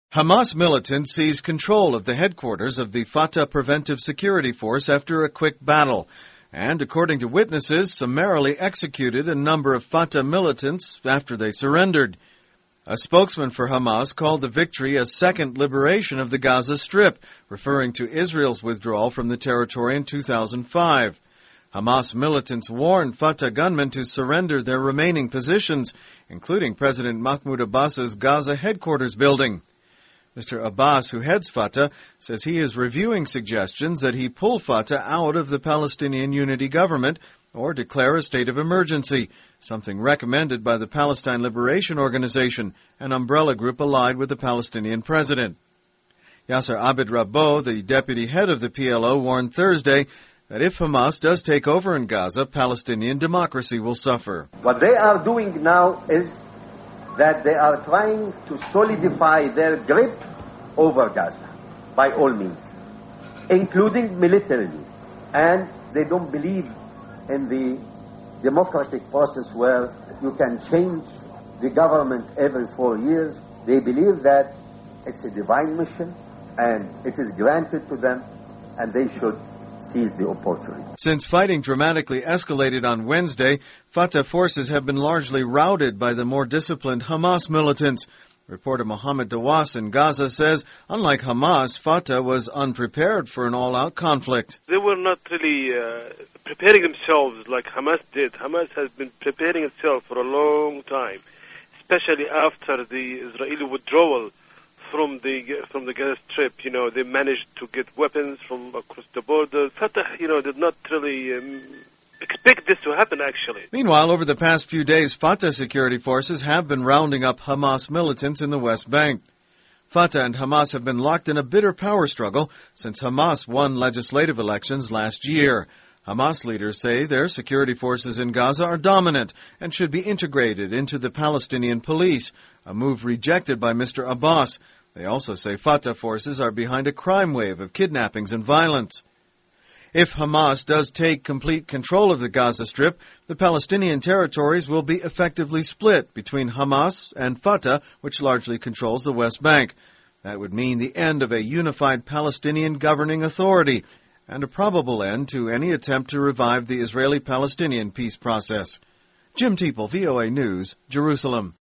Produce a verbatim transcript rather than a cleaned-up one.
Hamas militants seized control of the headquarters of the Fatah Preventive Security Force after a quick battle, and, according to witnesses, summarily executed a number of Fatah militants after they surrendered. A spokesman for Hamas called the victory a second liberation of the Gaza Strip, referring to Israel's withdrawal from the territory in two thousand five. Hamas militants warned Fatah gunmen to surrender their remaining positions, including President Mahmoud Abbas's Gaza headquarters building. Mister Abbas, who heads Fatah, says he is reviewing suggestions that he pull Fatah out of the Palestinian Unity Government or declare a state of emergency, something recommended by the Palestine Liberation Organization, an umbrella group allied with the Palestinian president. Yasser Abed Rabbo, the deputy head of the P L O, warned Thursday that if Hamas does take over in Gaza, Palestinian democracy will suffer. What they are doing now is that they are trying to solidify their grip over Gaza by all means, including militarily. And they don't believe in the democratic process where you can change the government every four years. They believe that it's a divine mission and it is granted to them, and they should seize the opportunity. Since fighting dramatically escalated on Wednesday, Fatah forces have been largely routed by the more disciplined Hamas militants. Reporter Mohammed Dawas in Gaza says, unlike Hamas, Fatah was unprepared for an all-out conflict. They were not really uh, preparing themselves like Hamas did. Hamas has been preparing itself for a long time, especially after the Israeli withdrawal from the from the Gaza Strip. You know, they managed to get weapons from across the border. Fatah, you know, did not really um, expect this to happen, actually. Meanwhile, over the past few days, Fatah security forces have been rounding up Hamas militants in the West Bank. Fatah and Hamas have been locked in a bitter power struggle since Hamas won legislative elections last year. Hamas leaders say their security forces in Gaza are dominant and should be integrated into the Palestinian police, a move rejected by Mister Abbas. They also say Fatah forces are behind a crime wave of kidnappings and violence. If Hamas does take complete control of the Gaza Strip, the Palestinian territories will be effectively split between Hamas and Fatah, which largely controls the West Bank. That would mean the end of a unified Palestinian governing authority and a probable end to any attempt to revive the Israeli-Palestinian peace process. Jim Teeple, V O A News, Jerusalem.